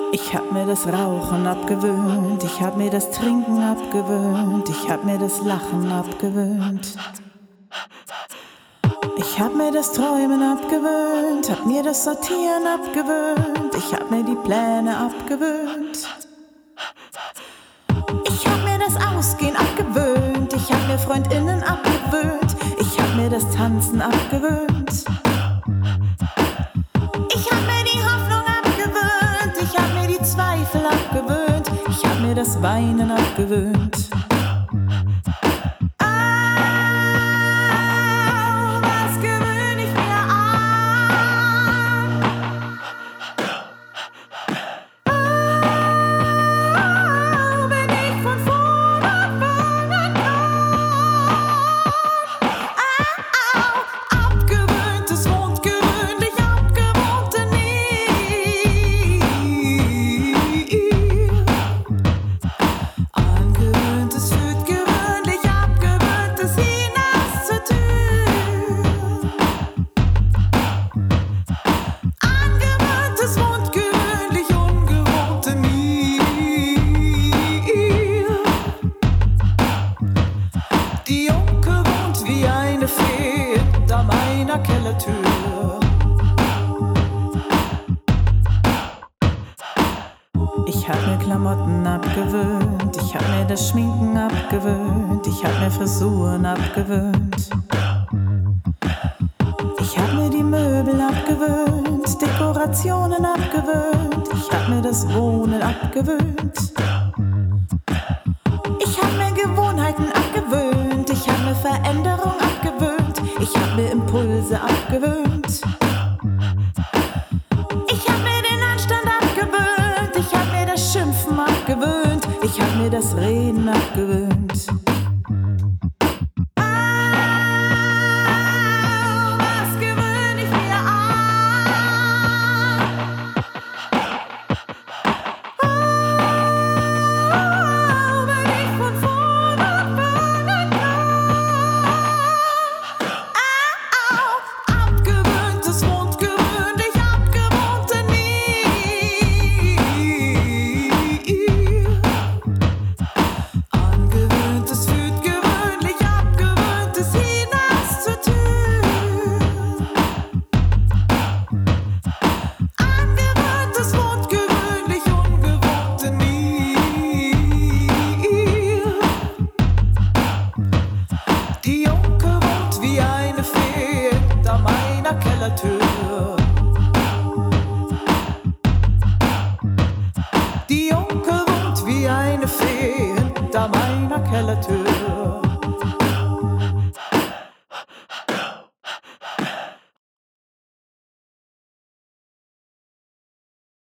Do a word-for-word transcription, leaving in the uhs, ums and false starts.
Ich hab mir das Rauchen abgewöhnt, ich hab mir das Trinken abgewöhnt, ich hab mir das Lachen abgewöhnt. Ich hab mir das Träumen abgewöhnt, hab mir das Sortieren abgewöhnt, ich hab mir die Pläne abgewöhnt. Ich hab mir das Ausgehen abgewöhnt, ich hab mir FreundInnen abgewöhnt, ich hab mir das Tanzen abgewöhnt. Ich hab mir die Hoffnung abgewöhnt, ich hab mir die Zweifel abgewöhnt, ich hab mir das Weinen abgewöhnt. Ich hab mir Klamotten abgewöhnt, ich hab mir das Schminken abgewöhnt, ich hab mir Frisuren abgewöhnt. Ich hab mir die Möbel abgewöhnt, Dekorationen abgewöhnt, ich hab mir das Wohnen abgewöhnt. Ich hab mir Gewohnheiten abgewöhnt, ich hab mir Veränderung abgewöhnt, ich hab mir Impulse abgewöhnt. Ich hab mir den Anstand abgewöhnt, ich hab mir das Schimpfen abgewöhnt, ich hab mir das Reden abgewöhnt. Die Junke wohnt wie eine Fee hinter meiner Kellertür.